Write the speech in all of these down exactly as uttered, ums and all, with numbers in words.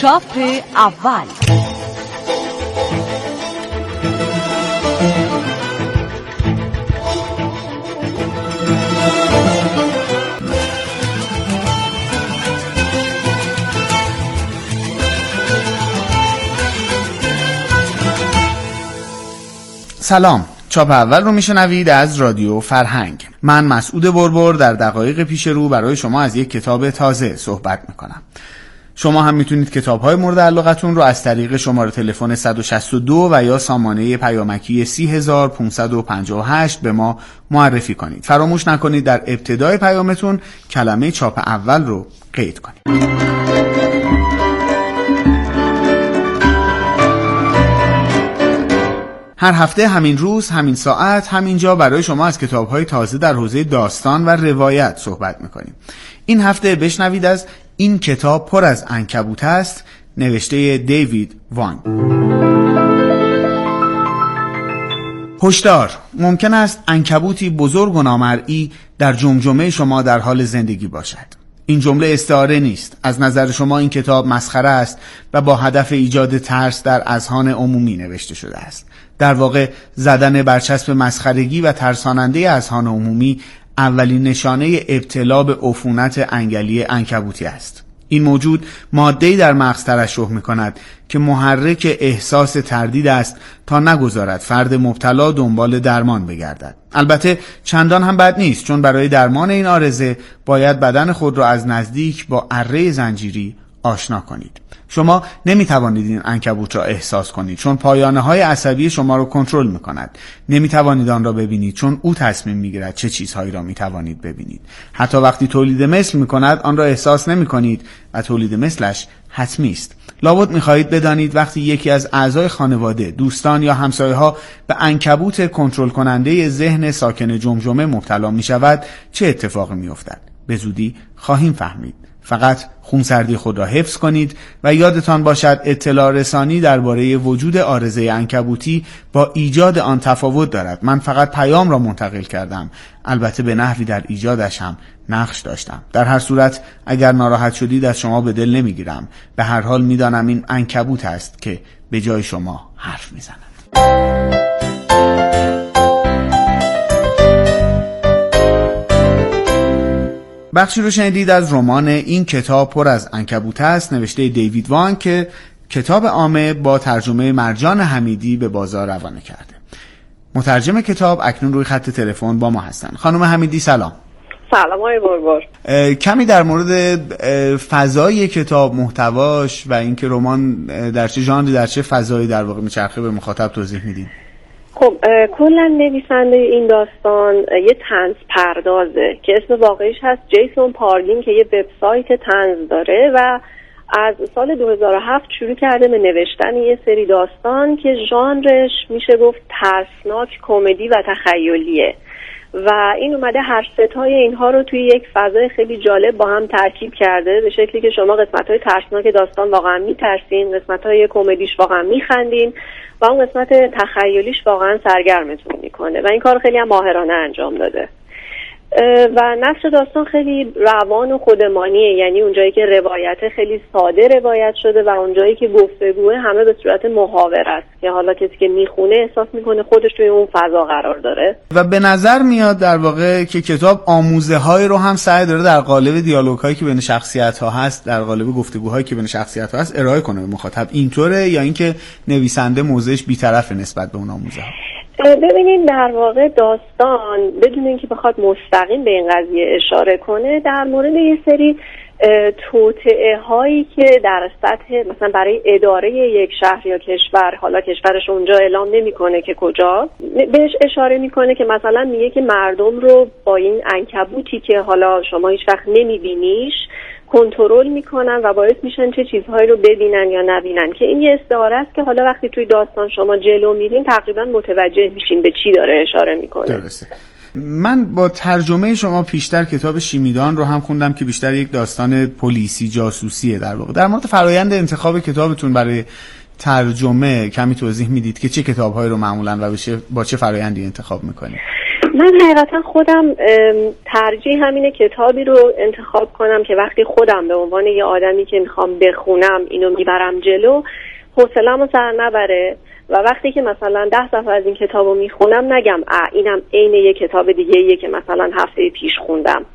چاپ اول. سلام، چاپ اول رو میشنوید از رادیو فرهنگ. من مسعود بربر در دقایق پیش رو برای شما از یک کتاب تازه صحبت میکنم. شما هم میتونید کتاب‌های مورد علاقتون رو از طریق شماره تلفن صد و شصت و دو و یا سامانه پیامکی سی هزار و پانصد و پنجاه و هشت به ما معرفی کنید. فراموش نکنید در ابتدای پیامتون کلمه چاپ اول رو قید کنید. هر هفته همین روز، همین ساعت، همینجا برای شما از کتاب‌های تازه در حوزه داستان و روایت صحبت می‌کنیم. این هفته بشنوید از این کتاب پر از عنکبوت است، نوشته دیوید وانگ. هشدار: ممکن است عنکبوتی بزرگ و نامرئی در جمجمه شما در حال زندگی باشد. این جمله استعاره نیست. از نظر شما این کتاب مسخره است و با هدف ایجاد ترس در اذهان عمومی نوشته شده است. در واقع زدن برچسب مسخرگی و ترساننده اذهان عمومی اولین نشانه ابتلا به عفونت انگلی عنکبوتی است. این موجود ماده‌ای در مغز ترشح می‌کند که محرک احساس تردید است تا نگذارد فرد مبتلا دنبال درمان بگردد. البته چندان هم بد نیست، چون برای درمان این عارضه باید بدن خود را از نزدیک با اره زنجیری آشنا کنید. شما نمیتوانید این عنکبوت را احساس کنید، چون پایانه‌های عصبی شما را کنترل می‌کند. نمیتوانید آن را ببینید، چون او تصمیم می‌گیرد چه چیزهایی را میتوانید ببینید. حتی وقتی تولید مثل می‌کند آن را احساس نمی‌کنید و تولید مثلش حتمی است. لابد می‌خواهید بدانید وقتی یکی از اعضای خانواده، دوستان یا همسایه‌ها به عنکبوت کنترل کننده ذهن ساکن جمجمه مبتلا می‌شود چه اتفاقی می‌افتد. به زودی خواهیم فهمید. فقط خونسردی خود را حفظ کنید و یادتان باشد اطلاع رسانی درباره وجود عارضه عنکبوتی با ایجاد آن تفاوت دارد. من فقط پیام را منتقل کردم، البته به نحوی در ایجادش هم نقش داشتم. در هر صورت اگر ناراحت شدید از شما به دل نمیگیرم. به هر حال میدانم این عنکبوت است که به جای شما حرف میزند. بخشی رو شنیدید از رمان این کتاب پر از عنکبوت است، نوشته دیوید وانگ که کتاب عامه با ترجمه مرجان حمیدی به بازار روانه کرده. مترجم کتاب اکنون روی خط تلفن با ما هستند. خانم حمیدی سلام. سلام آقای بربر. کمی در مورد فضای کتاب، محتواش و اینکه رمان در چه ژانری، در چه فضایی در واقع میچرخه به مخاطب توضیح میدین؟ خب کلا نویسنده این داستان یه طنز پردازه که اسم واقعیش هست جیسون پارگین که یه وبسایت طنز داره و از سال دو هزار و هفت شروع کرده به نوشتن یه سری داستان که ژانرش میشه گفت ترسناک، کمدی و تخیلیه و این اومده هر ستای اینها رو توی یک فضای خیلی جالب با هم ترکیب کرده به شکلی که شما قسمت‌های ترسناک داستان واقعا میترسین، قسمت‌های کمدیش واقعا میخندین و اون قسمت تخیلیش واقعا سرگرمتون میکنه و این کار خیلی هم ماهرانه انجام داده و نصر داستان خیلی روان و خودمانیه، یعنی اونجایی که روایت خیلی ساده روایت شده و اونجایی که گفتگوه همه به صورت محاور است که حالا کسی که میخونه احساس میکنه خودش توی اون فضا قرار داره و به نظر میاد در واقع که کتاب آموزه هایی رو هم سعی داره در قالب دیالوگ هایی که بین شخصیت ها هست، در قالب گفتگوهایی که بین شخصیت ها هست ارائه کنه به مخاطب. اینطوره یا اینکه نویسنده موضعش بی‌طرفه نسبت به اون آموزه ها؟ ببینید در واقع داستان بدون اینکه بخواد مستقیم به این قضیه اشاره کنه در مورد یه سری توطئه هایی که در سطح مثلا برای اداره یک شهر یا کشور، حالا کشورش اونجا اعلام نمیکنه که کجا، بهش اشاره میکنه که مثلا میگه که مردم رو با این عنکبوتی که حالا شما هیچ وقت نمیبینیش کنترل میکنن و باعث میشن چه چیزهایی رو ببینن یا نبینن، که این یه استعاره است که حالا وقتی توی داستان شما جلو میرین تقریبا متوجه میشین به چی داره اشاره میکنه. درسته. من با ترجمه شما پیشتر کتاب شیمیدان رو هم خوندم که بیشتر یک داستان پلیسی جاسوسیه. در واقع در مورد فرایند انتخاب کتابتون برای ترجمه کمی توضیح میدید که چه کتاب‌هایی رو معمولاً و با چه فرایندی انتخاب میکنید؟ من حقیقتا خودم ترجیح همینه کتابی رو انتخاب کنم که وقتی خودم به عنوان یه آدمی که میخوام بخونم اینو میبرم جلو، حوصله‌مو سر نبره و وقتی که مثلا ده صفحه از این کتابو میخونم نگم اه اینم عین یه کتاب دیگه ایه که مثلا هفته پیش خوندم.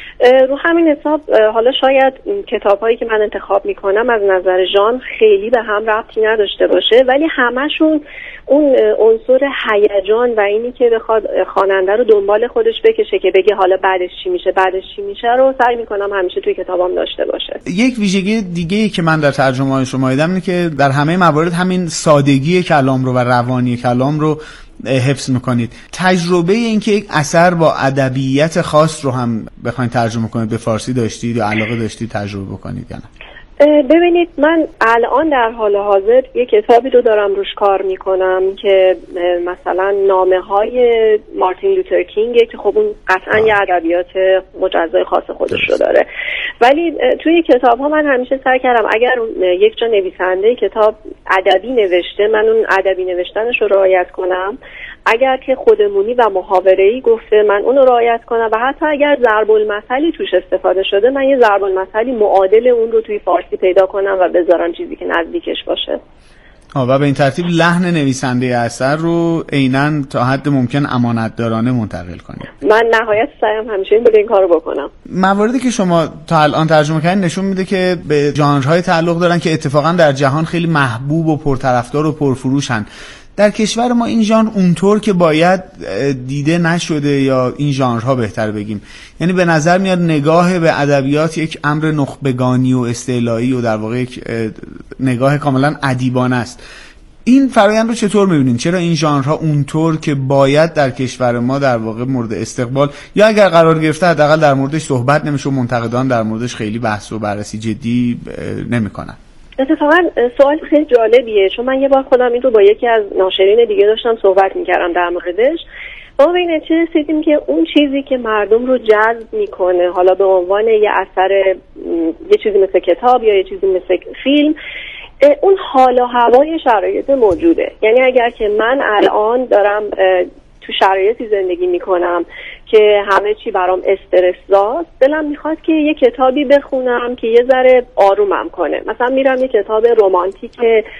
رو همین حساب حالا شاید کتاب‌هایی که من انتخاب میکنم از نظر ژانر خیلی به هم ربطی نداشته باشه، ولی همشون اون عنصر هیجان و اینی که بخواد خواننده رو دنبال خودش بکشه که بگه حالا بعدش چی میشه بعدش چی میشه رو سعی میکنم همیشه توی کتابام داشته باشه. یک ویژگی دیگه‌ای که من در ترجمه‌های شما دیدم اینه که در همه موارد همین سادگی کلام رو و روانی کلام رو حفظ میکنید. تجربه این که یک اثر با ادبیات خاص رو هم بخواید ترجمه کنید به فارسی داشتید یا علاقه داشتید تجربه بکنید یا نه؟ ببینید من الان در حال حاضر یک کتابی رو دارم روش کار میکنم که مثلا نامه های مارتین لوتر کینگه که خب اون قطعا یه ادبیات مجزای خاص خودش رو داره، ولی توی کتاب ها من همیشه سعی کردم اگر یک جا نویسنده کتاب ادبی نوشته من اون ادبی نوشتنش رو رعایت کنم، اگر که خودمونی و محاوره‌ای گفته من اون رو رعایت کنم و حتی اگر ضرب المثلی توش استفاده شده من یه ضرب المثلی معادل اون رو توی فارسی پیدا کنم و بذارم چیزی که نزدیکش باشه. آه و به این ترتیب لحن نویسنده اثر رو عیناً تا حد ممکن امانتدارانه منتقل کنید. من نهایت سعیم همیشه این بوده این کارو بکنم. مواردی که شما تا الان ترجمه کردین نشون میده که به ژانرهای تعلق دارن که اتفاقاً در جهان خیلی محبوب و پرطرفدار و پرفروشن. در کشور ما این ژانر اونطور که باید دیده نشده یا این ژانرها بهتر بگیم، یعنی به نظر میاد نگاه به ادبیات یک امر نخبگانی و استعلایی و در واقع یک نگاه کاملا ادیبانه است. این فرآیند رو چطور می‌بینید؟ چرا این ژانرها اونطور که باید در کشور ما در واقع مورد استقبال یا اگر قرار گرفته حداقل در موردش صحبت نمیشه و منتقدان در موردش خیلی بحث و بررسی جدی نمی‌کنن؟ اتفاقا سوال خیلی جالبیه، چون من یه بار خودم این رو با یکی از ناشرین دیگه داشتم صحبت میکردم در موردش. ما به این نتیجه رسیدیم که اون چیزی که مردم رو جذب میکنه حالا به عنوان یه اثر یه چیزی مثل کتاب یا یه چیزی مثل فیلم، اون حال و هوای شرایط موجوده. یعنی اگر که من الان دارم تو شرایطی زندگی میکنم که همه چی برام استرس زاست، دلم میخواد که یه کتابی بخونم که یه ذره آرومم کنه. مثلا میرم یه کتاب رمانتیک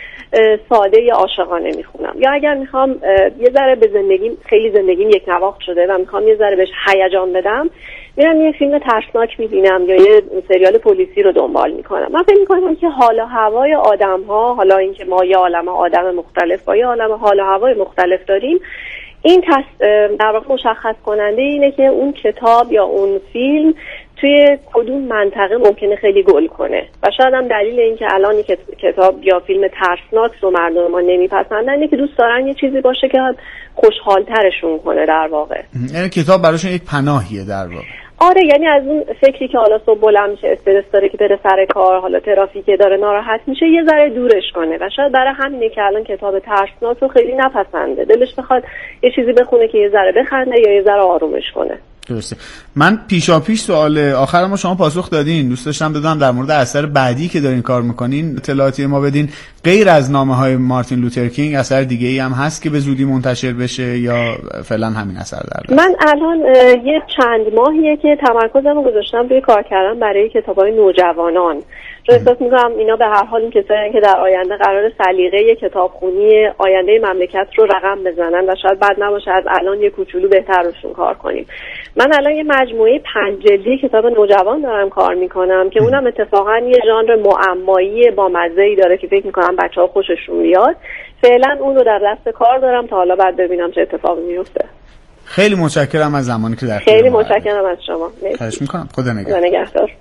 ساده یا عاشقانه میخونم، یا اگر میخوام یه ذره به زندگیم خیلی زندگیم یک نواخت شده و میخوام یه ذره بهش هیجان بدم میرم یه فیلم ترسناک میبینم یا یه سریال پلیسی رو دنبال میکنم. من فکر میکنم که حال و هوای آدم ها، حالا اینکه ما یه عالم آدم مختلف با یه عالم حال و هوای مختلف داریم، این در واقع مشخص کننده اینه که اون کتاب یا اون فیلم توی کدوم منطقه ممکنه خیلی گل کنه و شاید هم دلیل این که الان کتاب یا فیلم ترسناک رو مردم ما نمیپسندن اینه که دوست دارن یه چیزی باشه که خوشحالترشون کنه در واقع. یعنی کتاب براشون یک پناهیه در واقع. آره، یعنی از اون فکری که حالا صبح بلند میشه استرس داره که بره سر کار، حالا ترافیک داره ناراحت میشه، یه ذره دورش کنه و شاید برای همینه که الان کتاب ترسناک رو خیلی نپسنده، دلش بخواد یه چیزی بخونه که یه ذره بخنده یا یه ذره آرومش کنه. درسته. من پیشا پیش سوال آخر ما شما پاسخ دادین، دوست داشتم بدونم در مورد اثر بعدی که دارین کار میکنین اطلاعاتی ما بدین. غیر از نامه‌های مارتین لوتر کینگ اثر دیگه‌ای هم هست که به زودی منتشر بشه یا فعلا همین اثر در من الان یه چند ماهیه که تمرکزم رو گذاشتم روی کار کردن برای کتاب‌های نوجوانان، چون احساس می‌کنم اینا به هر حال این کسایی که در آینده قرار سلیقه کتابخونی آینده مملکت رو رقم بزنن و شاید بد نباشه از الان یه کوچولو بهتر روشون کار کنیم. من الان یه مجموعه پنج جلدی کتاب نوجوان دارم کار میکنم که اونم اتفاقا یه ژانر معمایی با مزه‌ای داره که فکر میکنم بچه‌ها خوششون بیاد. فعلا اون رو در دست کار دارم تا حالا بعد ببینم چه اتفاقی میفته. خیلی متشکرم از زمانی که در خیلی متشکرم از شما. خواهش میکنم. خدا نگهدار. خدا نگهدار.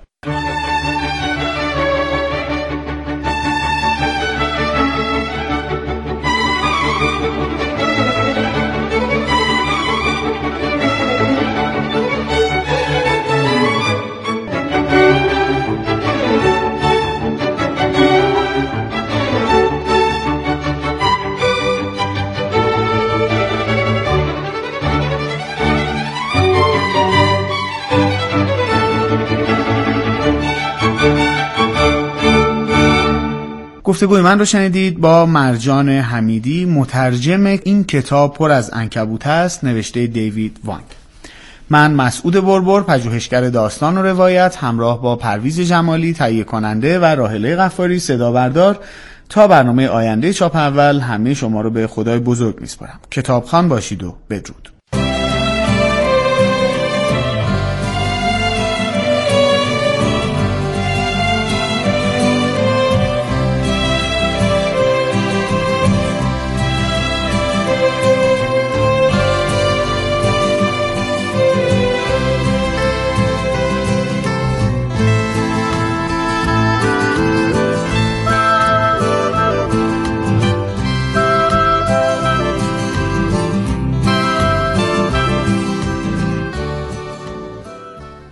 گفتگوی من رو شنیدید با مرجان حمیدی، مترجم این کتاب پر از عنکبوت است، نوشته دیوید وانگ. من مسعود بربر، پژوهشگر داستان و روایت، همراه با پرویز جمالی تهیه کننده و راحله غفاری صدا بردار، تا برنامه آینده چاپ اول همه شما رو به خدای بزرگ میسپارم. کتابخوان باشید و بدرود.